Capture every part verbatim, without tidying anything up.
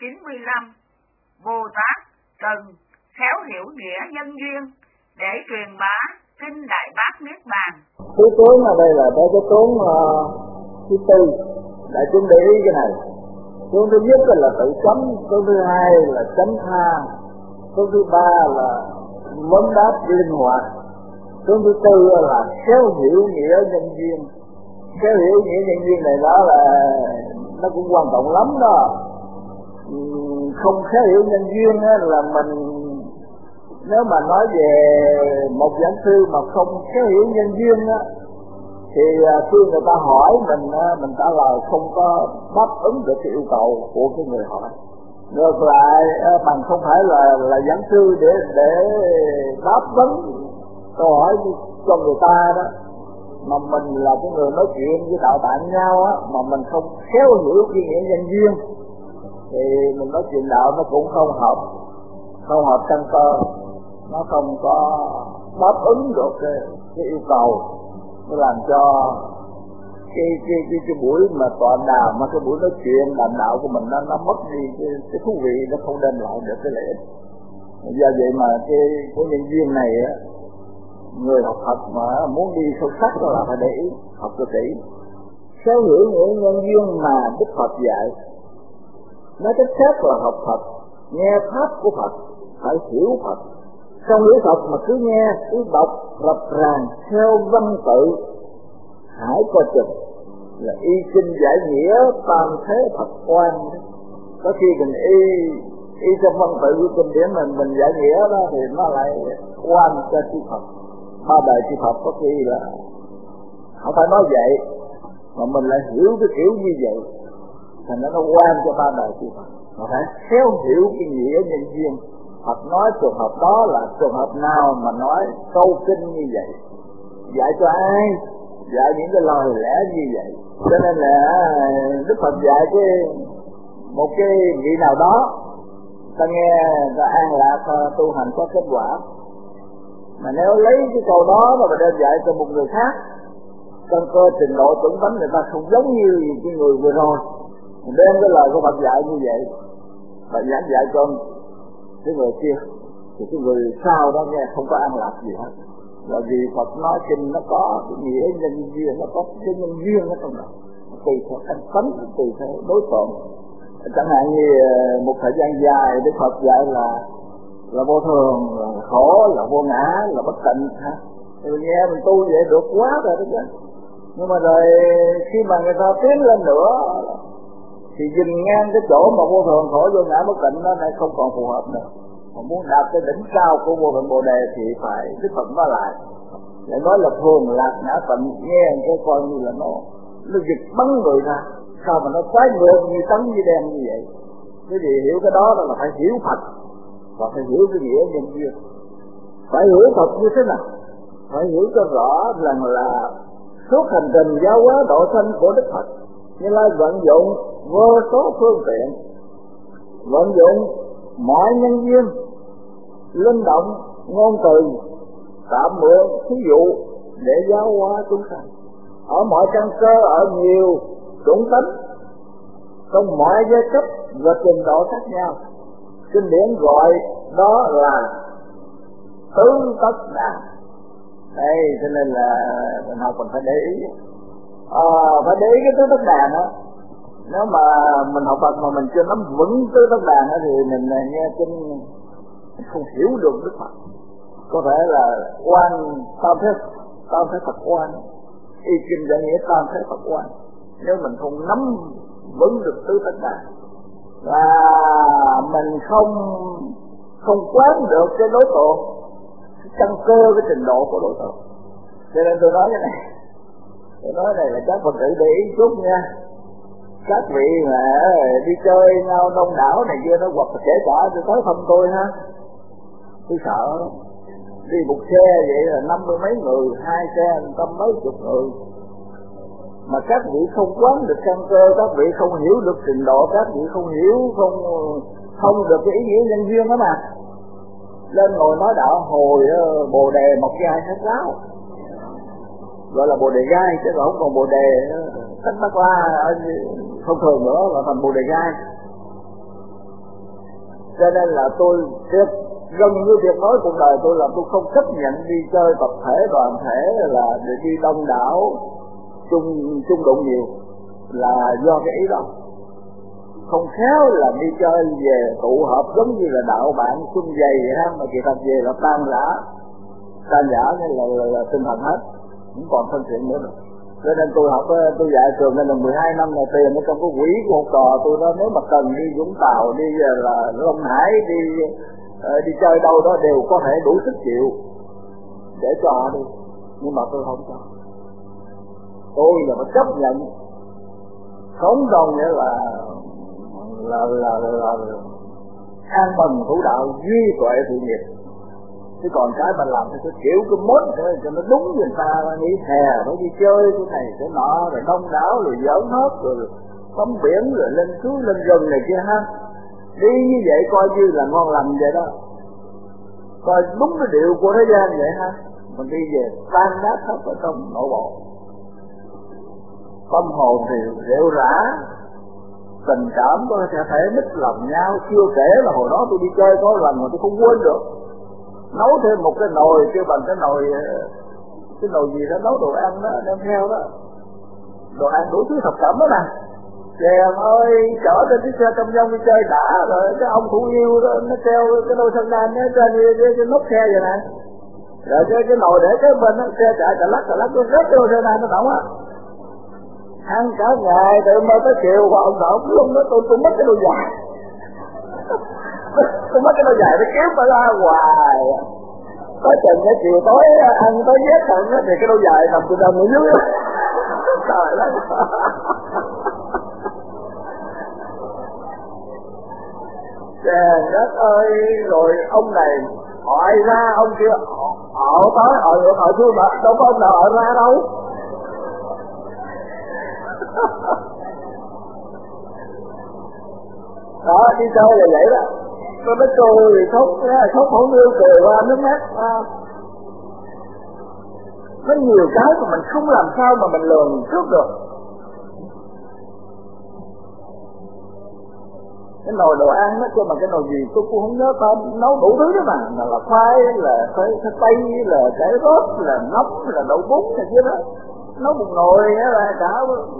chín mươi lăm, Bồ Tát cần khéo hiểu nghĩa nhân duyên để truyền bá kinh Đại Bát Niết Bàn. Thứ tướng ở đây là tới cái tướng uh, thứ tư, đại chúng để ý cái này. Tướng thứ nhất là tự chấm, tướng thứ hai là chánh tha, tướng thứ ba là vấn đáp linh hoạt, tướng thứ tư là khéo hiểu nghĩa nhân duyên. Khéo hiểu nghĩa nhân duyên này đó là nó cũng quan trọng lắm đó. Không khéo hiểu nhân duyên là mình, nếu mà nói về một giảng sư mà không khéo hiểu nhân duyên á, thì khi người ta hỏi mình, mình trả lời không có đáp ứng được cái yêu cầu của cái người hỏi. Ngược lại, bằng không phải là là giảng sư để để đáp vấn câu hỏi cho người ta đó, mà mình là cái người nói chuyện với đạo tạng nhau á, mà mình không khéo hiểu cái nghĩa nhân duyên thì mình nói chuyện đạo nó cũng không hợp, không hợp căn cơ, nó không có đáp ứng được cái, cái yêu cầu, nó làm cho cái cái cái cái buổi mà tọa đàm, mà cái buổi nói chuyện đàm đạo của mình nó nó mất đi cái, cái thú vị, nó không đem lại được cái lợi ích. Do vậy mà cái cái nhân duyên này á, người học Phật mà muốn đi sâu sắc đó là phải để ý, học cho kỹ. Khéo hiểu nghĩa nhân duyên mà Đức Phật dạy, nói cách khác là học Phật, nghe pháp của Phật, phải hiểu Phật. Không hiểu Phật mà cứ nghe, cứ đọc rập ràng theo văn tự, hãy coi chừng là y kinh giải nghĩa tam thế Phật quan. Có khi mình y y trong văn tự của kinh điển mình mình giải nghĩa đó thì nó lại quan cho chư Phật, ba đời chư Phật. Có khi là không phải nói vậy mà mình lại hiểu cái kiểu như vậy, thành nó nó quan cho ba đời chư Phật. Mà phải khéo hiểu cái nghĩa nhân duyên. Phật nói trường hợp đó là trường hợp nào mà nói câu kinh như vậy, dạy cho ai, dạy những cái lời lẽ như vậy. Cho nên là Đức Phật dạy cái một cái vị nào đó, ta nghe ta an lạc, tu hành có kết quả, mà nếu lấy cái câu đó mà đem dạy cho một người khác, căn cơ trình độ chuẩn tánh người ta không giống như cái người vừa rồi, đem cái lời của Phật dạy như vậy và giảng dạy cho cái người kia, thì cái người sau đó nghe không có an lạc gì hết. Bởi vì Phật nói kinh nó có cái nghĩa nhân duyên, nó có cái nhân duyên ở trong đó, tùy theo căn tánh, tùy theo đối tượng. Chẳng hạn như một thời gian dài Đức Phật dạy là là vô thường, là khổ, là vô ngã, là bất tịnh ha. Thì mình nghe mình tu vậy được quá rồi đó chứ. Nhưng mà rồi khi mà người ta tiến lên nữa thì dừng ngang cái chỗ mà vô thường, khổ, vô ngã, bất tịnh nó lại không còn phù hợp nữa. Mà muốn đạt tới đỉnh cao của vô thượng Bồ Đề thì phải Đức Phật nói lại, để nói là thường lạc ngã tịnh, nghe cái coi như là nó nó giật bắn người ra, sao mà nó trái ngược như trắng như đen như vậy. Cái gì hiểu cái đó là phải hiểu Phật và phải hiểu cái nghĩa nhân duyên. Phải hiểu Phật như thế nào? Phải hiểu cho rõ rằng là suốt hành trình giáo hóa độ sanh của Đức Phật, Như Lai vận dụng vô số phương tiện, vận dụng mọi nhân duyên, linh động ngôn từ, tạm mượn thí dụ để giáo hóa chúng sanh ở mọi căn cơ, ở nhiều chủng tánh, trong mọi giai cấp và trình độ khác nhau. Kinh điển gọi đó là tứ tất đàn. Đây cho nên là mình học còn phải để ý, à, phải để ý cái tứ tất đàn đó. Nếu mà mình học Phật mà mình chưa nắm vững tứ tất đàn đó, thì mình nghe kinh không hiểu được Đức Phật. Có thể là quan tam thế tam thế Phật quan, y kinh giải nghĩa tam thế Phật quan. Nếu mình không nắm vững được tứ tất đàn và mình không không quán được cái đối tượng, cái căn cơ, cái trình độ của đối tượng. Cho nên tôi nói cái này, tôi nói này là các Phật tử để ý chút nha. Các vị mà đi chơi nhau đông đảo này kia nó hoặc là kể cả tôi tới thăm tôi ha, tôi sợ đi một xe vậy là năm mươi mấy người, hai xe trăm mấy chục người, mà các vị không quán được căn cơ, các vị không hiểu được trình độ, các vị không hiểu, không không được cái ý nghĩa nhân duyên đó mà lên ngồi nói đạo hồi bồ đề mọc gai hết ráo, gọi là bồ đề gai chứ không còn bồ đề cách bác la không thường nữa, là thành bồ đề gai. Cho nên là tôi rất gần như việc nói cuộc đời tôi là tôi không chấp nhận đi chơi tập thể đoàn thể là để đi đông đảo chung chung đụng nhiều, là do cái ý đó. Không khéo là đi chơi về tụ họp giống như là đạo bạn xuân dày vậy ha, mà kỳ thật về là tan rã, tan rã nên là, là, là tinh thần hết, không còn thân thiện nữa rồi. Cho nên tôi học, tôi dạy trường nên là mười hai năm là tiền ở trong cái quỹ của học trò tôi đó. Nếu mà cần đi Vũng Tàu, đi là Long Hải, đi đi chơi đâu đó đều có thể đủ sức chịu để cho họ đi, nhưng mà tôi không cho. Tôi là phải chấp nhận sống trong nghĩa là là là là, là, là an bần thủ đạo, duy tuệ sự nghiệp. Chứ còn cái mình làm thì tôi kiểu cái mốt thôi cho nó đúng người ta, nghĩ hè phải đi chơi cái này cái nọ, rồi đông đảo, rồi giỡn hết, rồi tắm biển, rồi lên suối lên rừng này kia ha. Đi như vậy coi như là ngon lành vậy đó, coi đúng cái điệu của thế gian vậy ha. Mình đi về tan nát hết ở trong nội bộ, tâm hồn thì rệu rã, tình cảm có thể thể mít lòng nhau. Chưa kể là hồi đó tôi đi chơi có lần mà tôi không quên được, nấu thêm một cái nồi kêu bằng cái nồi cái nồi gì đó nấu đồ ăn đó, đem theo đó, đồ ăn đủ thứ thập cẩm đó nè. Chèn ơi, chở trên chiếc xe công nhân đi chơi đã, rồi cái ông thủ yêu đó nó treo cái đôi sân đan nó trên cái, cái nút xe vậy nè, rồi cái cái nồi để cái bên đó, xe chạy chạy lắc chạy lắc nó rớt cái đôi sân đan nó tổng á. Ăn cả ngày từ mơ tới chiều và ông đổ luôn đó, tôi tôi mất cái đôi dài tôi mất cái đôi dài nó kéo phải ra hoài. Tới chừng cái chiều tối ăn tới vết thận thì cái đôi dài nằm từ đầm ở dưới đó. Trời ơi, trời đất ơi. Rồi ông này hỏi ra ông kia ở tới ở ở xuống mà đâu có ông nào ở ra đâu. Đó, đi chơi là vậy đó. Tôi nói cười thì khóc, khóc không yêu, cười qua nước mắt. À, có nhiều cái mà mình không làm sao mà mình lường trước được. Cái nồi đồ ăn nó kêu bằng cái nồi gì tôi cũng không nhớ tên, nấu đủ thứ đó mà, là, là khoai, là khoai tây, là cải rốt, là nấm, là đậu bún này kia đó. Nấu một nồi là cả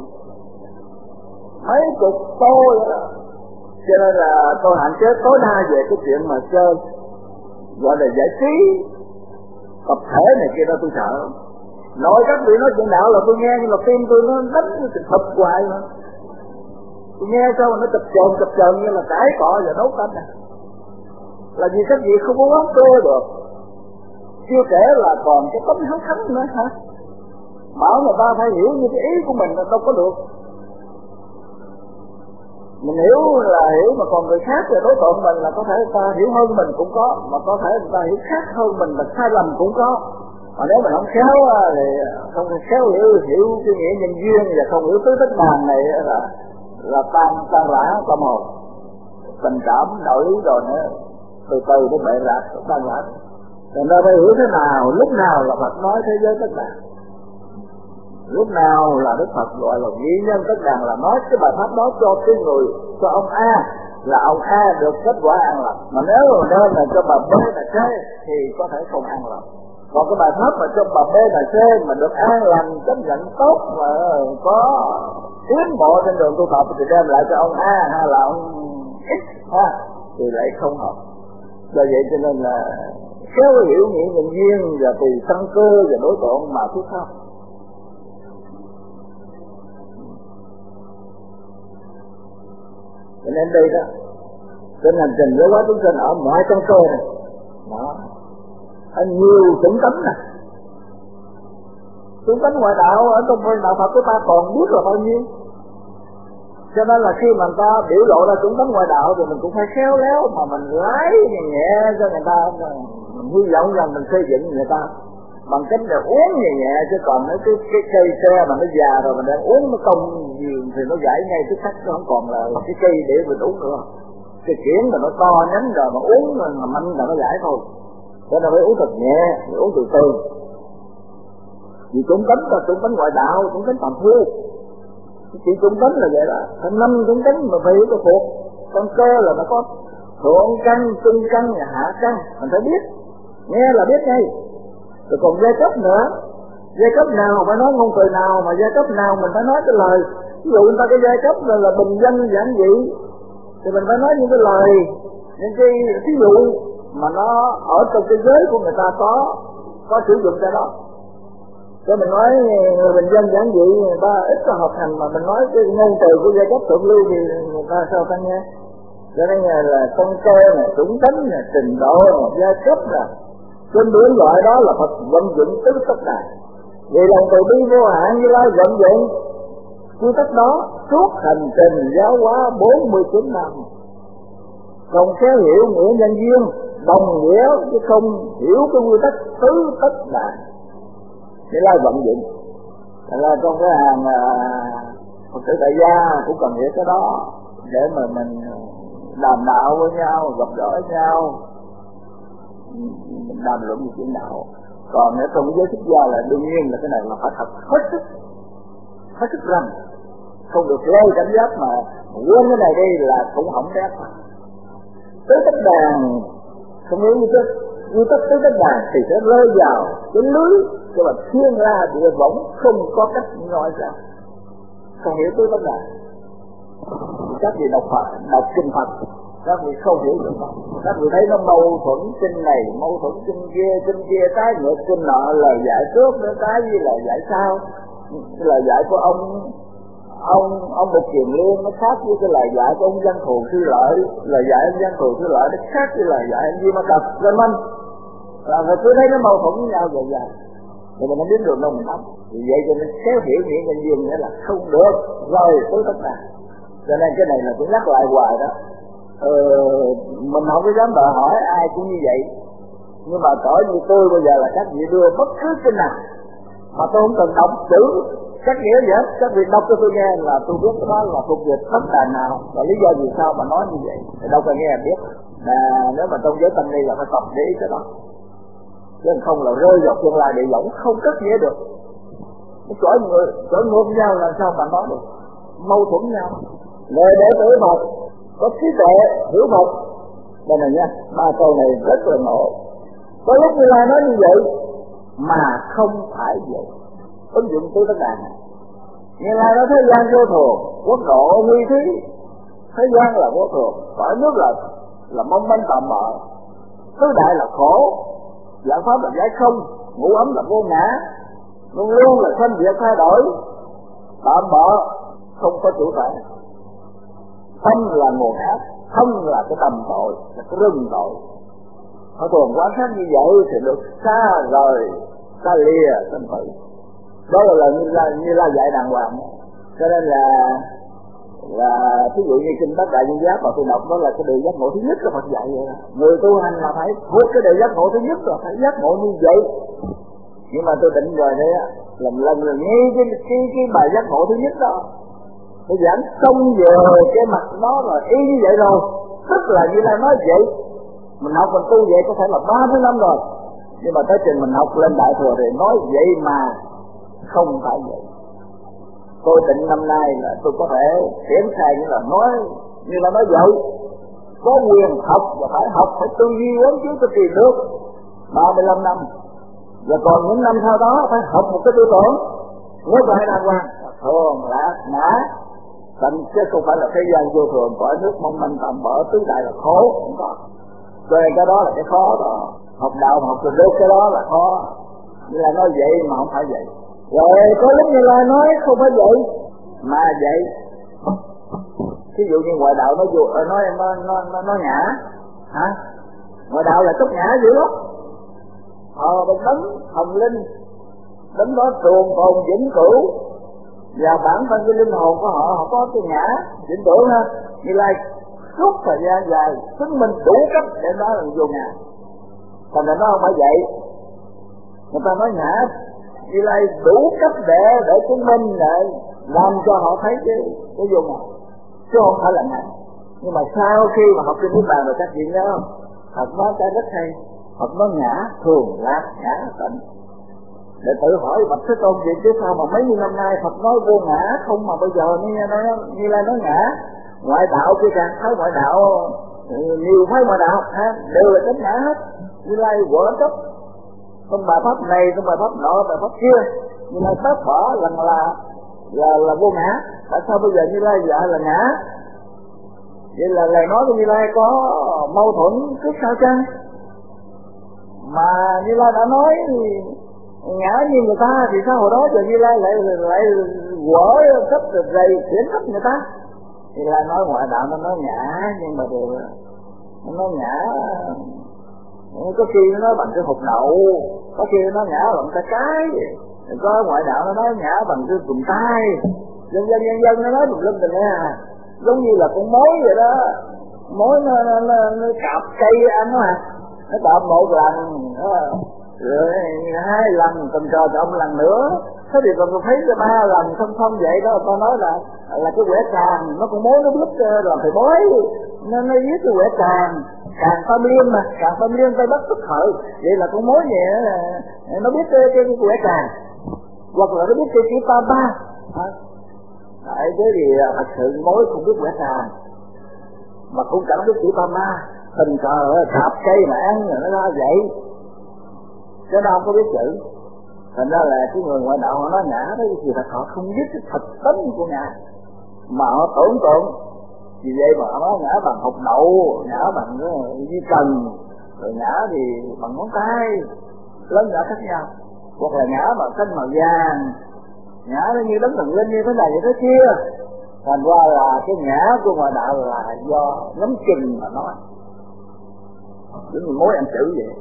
mấy chục tô vậy đó. Cho nên là tôi hạn chế tối đa về cái chuyện mà chơi gọi là giải trí tập thể này kia đó tôi sợ. Nói các vị nói chuyện đạo là tôi nghe, nhưng mà tim tôi nó đánh cái thập hoài mà. Tôi nghe sao mà nó chập chờn chập chờn như là cãi cọ và đấu tranh này. Là vì các vị không có quán cơ được. Chưa kể là còn cái tấm háo thắng nữa hả? Bảo người ta phải hiểu như cái ý của mình là đâu có được. Mình hiểu là hiểu, mà còn người khác là đối tượng mình là có thể người ta hiểu hơn mình cũng có, mà có thể người ta hiểu khác hơn mình là sai lầm cũng có. Mà nếu mình không khéo thì không khéo hiểu hiểu cái nghĩa nhân duyên và không hiểu tứ tích đàn này là là tan tan rã tâm hồn, tình cảm đổi rồi nữa từ từ nó bệ rạc tan rã. Thành ra phải hiểu thế nào, lúc nào là Phật nói thế giới tất đàn, lúc nào là Đức Phật gọi là nguyên nhân tất đàn, là nói cái bài pháp đó cho cái người, cho ông A là ông A được kết quả an lạc. Mà nếu mà nên là cho bà B là C thì có thể không an lạc. Còn cái bài pháp mà cho bà B là C mà được an lành, chấp nhận tốt mà có tiến bộ trên đường tu tập thì đem lại cho ông A hay là ông X ha thì lại không hợp. Do vậy cho nên là khéo hiểu nghĩa nhân duyên và tùy căn cơ và đối tượng mà thuyết pháp. Cho nên đây đó, trên hành trình với quá chúng sinh ở mọi căn cơ này, đó, ở nhiều chủng tánh này, chủng tánh ngoại đạo ở trong đạo Phật của ta còn biết là bao nhiêu. Cho nên là khi mà người ta biểu lộ ra chủng tánh ngoại đạo thì mình cũng phải khéo léo mà mình lái nhẹ nhẹ cho người ta, mình hy vọng rằng mình xây dựng người ta bằng cách là uống nhẹ nhẹ, chứ còn cái cái cây xe mà nó già rồi mình đang uống nó công nhiều thì nó gãy ngay tức khắc, nó không còn là cái cây để mình uống nữa. Cái kiển mà nó to nhánh rồi mà uống mà mạnh là nó gãy thôi. Cho nên phải uống thật nhẹ, phải uống từ từ. Vì chủng tánh là chủng tánh ngoại đạo, chủng tánh tầm thương. Chỉ chủng tánh là vậy đó, thành năm chủng tánh mà phải hiểu cái thuộc. Căn cơ là nó có thượng căn, trung căn, hạ căn, mình phải biết, nghe là biết ngay. Rồi còn giai cấp nữa, giai cấp nào phải nói ngôn từ nào, mà giai cấp nào mình phải nói cái lời. Ví dụ người ta cái giai cấp là, là bình dân giản dị, thì mình phải nói những cái lời, những cái ví dụ mà nó ở trong cái giới của người ta có có sử dụng cái đó. Cho mình nói người bình dân giản dị, người ta ít có học hành, mà mình nói cái ngôn từ của giai cấp thượng lưu thì người ta sao ta nghe. Cho nên là con cơ này, chủng tính này, trình độ này, giai cấp này, trên biển gọi đó là Phật vận dụng tứ tất đài. Vì lần từ bi vô hạn Như Lai vận dụng quy tắc đó suốt hành trình giáo hóa bốn mươi chín năm, không khéo hiểu nghĩa nhân duyên, đồng nghĩa chứ không hiểu cái quy tắc tứ tất đài. Như Lai vận dụng. Thật ra trong cái hàng Phật tử tại gia cũng cần hiểu cái đó để mà mình đàm đạo với nhau, gặp gỡ nhau, mình đàm luận về chuyện đạo. Còn ở trong giới xuất gia là đương nhiên là cái này là phải thật hết sức, hết sức rành, không được lây cảm giác mà quên cái này đi là cũng hỏng đét. Tới tất đàn không hiểu như thế, như tất tới tất đàn thì sẽ rơi vào cái lưới cho là thiên la địa võng, không có cách nói ra. Không hiểu tới tất đàn, các vị đọc Phật, đọc kinh Phật, các vị không hiểu được đâu. Các vị thấy nó mâu thuẫn kinh này, mâu thuẫn kinh kia, kinh kia cái ngược kinh nọ, lời dạy trước nữa cái gì lời dạy sau. Lời dạy của ông ông ông Bục Kiền Liên nó khác với cái lời dạy của ông Văn Thù Sư Lợi, lời dạy ông Văn Thù Sư Lợi nó khác với lời dạy ông Di Ma Cật Lên Minh. Và người cứ thấy nó mâu thuẫn với nhau vậy vậy. Rồi mình không biết được đâu mình đóng. Vì vậy cho nên khéo hiểu nghĩa nhân duyên nghĩa là không được rồi tới tất cả. Cho nên cái này là cũng nhắc lại hoài đó. Ờ, mình không có dám đòi hỏi ai cũng như vậy, nhưng mà cỡ như tôi bây giờ là các vị đưa bất cứ kinh nào mà tôi không cần đọc chữ các nghĩa gì hết, các vị đọc cho tôi nghe là tôi biết đó là thuộc về tất đàn nào và lý do vì sao mà nói như vậy, thì đâu cần nghe là biết. Mà nếu mà trong giới tâm ni là phải tập để ý cái đó, chứ không là rơi vào tương lai địa võng không cất nghĩa được. Cái cõi người cõi ngược nhau là sao mà nói được, mâu thuẫn nhau. Lời để tử Phật có trí tuệ hiểu Phật. Đây này nha, ba câu này rất là ngộ. Có lúc Như Lai nói như vậy mà không phải vậy. Ứng dụng tới tất đàn này. Như Lai nói thế gian vô thường, quốc độ nguy thí. Thế gian là vô thường, cõi nước là là mong manh tạm bợ, tứ đại là khổ, dạng pháp là giải không, ngũ ấm là vô ngã, luôn luôn là sanh diệt thay đổi, tạm bợ không có chủ thể. Thân là nguồn ác, thân là cái tầm tội, là cái rừng tội. Họ thường quan sát như vậy thì được xa rời, xa lìa sanh tử. Đó là lời như là, như là dạy đàng hoàng. Cho nên là là ví dụ như kinh Bát Đại Nhân Giác mà tôi đọc đó là cái điều giác ngộ thứ nhất là Phật dạy vậy đó. Người tu hành là phải thuộc cái điều giác ngộ thứ nhất là phải giác ngộ như vậy. Nhưng mà tôi định rồi đấy á, lần lần là nghe cái cái cái bài giác ngộ thứ nhất đó, tôi giảng xong về cái mặt nó là y như vậy rồi, tức là như là nói vậy. Mình học mình tu vậy có thể là ba mươi năm rồi, nhưng mà tới trình mình học lên Đại Thừa thì nói vậy mà không phải vậy. Tôi định năm nay là tôi có thể triển khai như là nói như là nói vậy, có quyền học và phải học, phải tư duy quán chiếu cho kỳ được ba mươi lăm năm, và còn những năm sau đó phải học một cái tư tưởng ngược lại đàng hoàng, thường lạc ngã tận, chứ không phải là thế gian vô thường, cõi nước mong manh tạm bỡ, tứ đại là khổ, không có. Cho nên cái đó là cái khó đó, học đạo học từ đốt cái đó là khó. Như là nói vậy mà không phải vậy. Rồi có lúc Như Lai nói không phải vậy mà vậy. Ví dụ như ngoại đạo nó dù nói nó nó nó, nó ngã, hả? Ngoại đạo là tốt ngã dữ lắm. Ờ, một đấng thần linh, đấng đó trường tồn vĩnh cửu, và bản thân cái linh hồn của họ, họ có cái ngã vĩnh cửu ha. Như Lai suốt thời gian dài chứng minh đủ cách để nói là vô ngã. Thành ra nó không phải vậy. Người ta nói ngã, Như Lai đủ cách để để chứng minh để làm cho họ thấy cái cái vô ngã, chứ không phải là ngã. Nhưng mà sau khi mà học kinh Niết Bàn rồi các vị nhớ không? Phật nói cái rất hay. Phật nói ngã thường lạc, ngã tịnh. Để tự hỏi Bạch Thế Tôn vậy chứ sao mà mấy nhiêu năm nay Phật nói vô ngã không, mà bây giờ như nói như là nói ngã. Ngoại đạo kia càng thấy ngoại đạo nhiều phái ngoại đạo ha, đều là chánh ngã hết. Như Lai vợ chấp không bài pháp này, không bài pháp nọ, bài pháp kia, Như Lai phép bỏ lần là là là vô ngã. Tại sao bây giờ Như Lai dạy là ngã? Vậy là lời nói của Như Lai có mâu thuẫn trước sao chăng? Mà Như Lai đã nói ngã như người ta thì sao hồi đó giờ Như Lai lại lại quở cấp được dày chuyển cấp người ta? Thì là nói ngoại đạo nó nói ngã, nhưng mà đều nó nói ngã, có khi nó nói bằng cái hột đậu, có khi nó ngã bằng cái cái, có ngoại đạo nó nói ngã bằng cái cùm tay, dân dân dân dân nó nói tùm lum tùm la, giống như là con mối vậy đó, mối nó nó, nó, nó cạp cây ăn á, nó cạp một lần, rồi hai lần, tình cờ trọng lần nữa. Thế thì còn thấy cái ba lần không không vậy đó, ta nói là là cái quẻ càng, nó con mối nó biết rồi phải bói, nó nó viết cái quẻ càng, càng tâm liên mà, càng tâm liên tây bắc tức khởi, vậy là con mối vậy nó biết cái cái, cái quẻ càng, hoặc là nó biết cái chữ ta ba. Tại thế thì thật sự mối không biết quẻ càng, mà cũng chẳng biết chữ ta ba, tình cờ cạp cây mà ăn rồi nó ra vậy, chứ nó không có biết chữ. Thành ra là cái người ngoại đạo họ nói ngã đó thì thật họ không biết cái thật tính của ngã, mà họ tưởng tượng. Vì vậy mà họ nói ngã bằng hột đậu, ngã bằng cái dây cần, rồi ngã thì bằng ngón tay, lớn nhỏ khác nhau. Hoặc là ngã bằng xanh màu vàng, ngã nó như đấng thần linh như thế này như thế kia. Thành ra là cái ngã của ngoại đạo là do ngắm chừng mà nói, giống như mối ăn chữ vậy.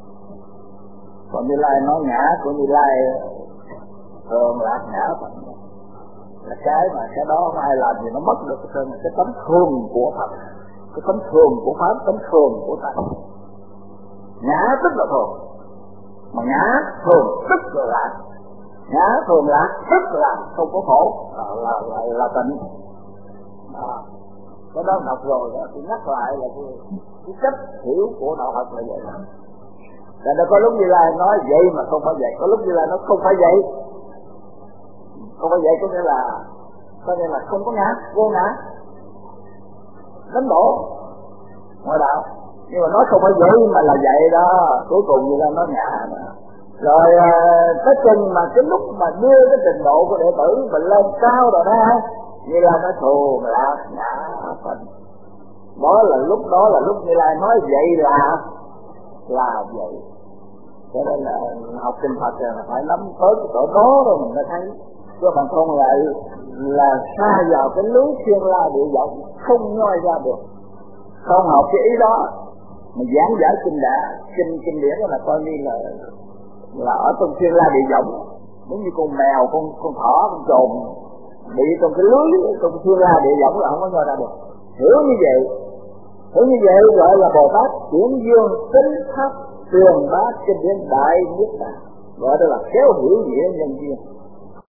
Còn Như Lai nói ngã của Như Lai thường là ngã bằng là cái mà cái đó không ai làm thì nó mất được cái, cái tấm thường của Phật, cái tấm thường của Pháp, tấm thường của Thầy. Ngã tức là thường, mà ngã thường tức là lạc, ngã thường lạc tức là không có khổ, là là là, là tịnh. À, cái đó đọc rồi đó, thì nhắc lại là cái, cái cách hiểu của đạo Phật là vậy đó. Tại nó có lúc Như Lai nói vậy mà không phải vậy, có lúc Như Lai nó không phải vậy, không phải vậy có nghĩa là có nghĩa là không có ngã, vô ngã, đánh đổ ngoại đạo. Nhưng mà nói không phải vậy mà là vậy đó, cuối cùng Như Lai nói ngã mà. Rồi tới chừng mà cái lúc mà đưa cái trình độ của đệ tử mình lên cao rồi đó, Như Lai nói thù lạc ngã phật. Đó là lúc đó là lúc Như Lai nói vậy là là vậy. Cho nên là học kinh Phật là phải nắm tới cái chỗ đó rồi mình mới thấy, chứ bằng không lại là xa vào cái lưới thiên la địa vọng, không nói ra được. Không học cái ý đó mà giảng giải kinh đã kinh kinh điển là coi như là là ở trong thiên la địa vọng, giống như con mèo, con con thỏ, con trồn bị trong cái lưới trong thiên la địa vọng là không có nói ra được. Hiểu như vậy, hiểu như vậy gọi là Bồ Tát chuyển dương tính pháp truyền bá kinh điển đại nhất đà, gọi đó là khéo hiểu nghĩa nhân duyên.